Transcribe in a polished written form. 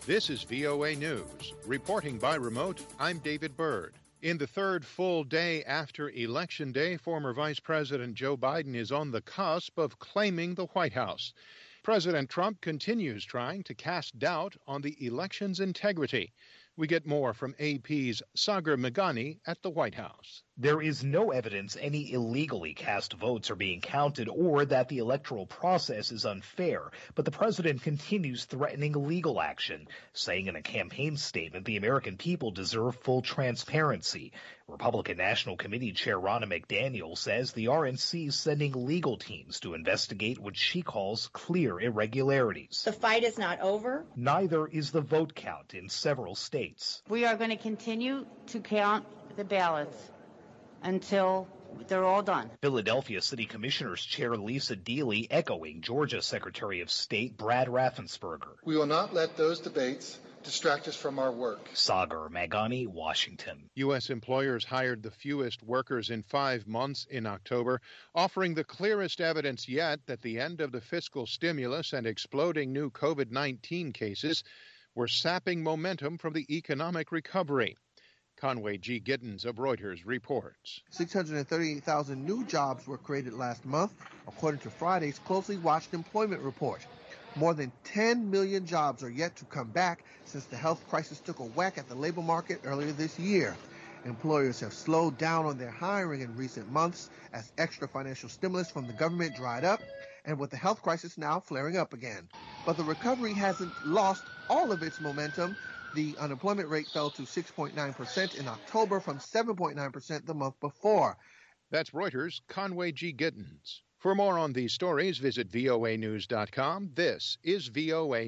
This is VOA News. Reporting by remote, I'm David Byrd. In the third full day after Election Day, former Vice President Joe Biden is on the cusp of claiming the White House. President Trump continues trying to cast doubt on the election's integrity. We get more from AP's Sagar Meghani at the White House. There is no evidence any illegally cast votes are being counted or that the electoral process is unfair, but the president continues threatening legal action, saying in a campaign statement the American people deserve full transparency. Republican National Committee Chair Ronna McDaniel says the RNC is sending legal teams to investigate what she calls clear irregularities. The fight is not over. Neither is the vote count in several states. We are going to continue to count the ballots until they're all done. Philadelphia City Commissioners Chair Lisa Deeley echoing Georgia Secretary of State Brad Raffensperger. We will not let those debates distract us from our work. Sagar Meghani, Washington. U.S. employers hired the fewest workers in 5 months in October, offering the clearest evidence yet that the end of the fiscal stimulus and exploding new COVID-19 cases were sapping momentum from the economic recovery. Conway G. Giddens of Reuters reports. 638,000 new jobs were created last month, according to Friday's closely watched employment report. More than 10 million jobs are yet to come back since the health crisis took a whack at the labor market earlier this year. Employers have slowed down on their hiring in recent months as extra financial stimulus from the government dried up and with the health crisis now flaring up again. But the recovery hasn't lost all of its momentum. The unemployment rate fell to 6.9% in October from 7.9% the month before. That's Reuters' Conway G. Giddens. For more on these stories, visit voanews.com. This is VOA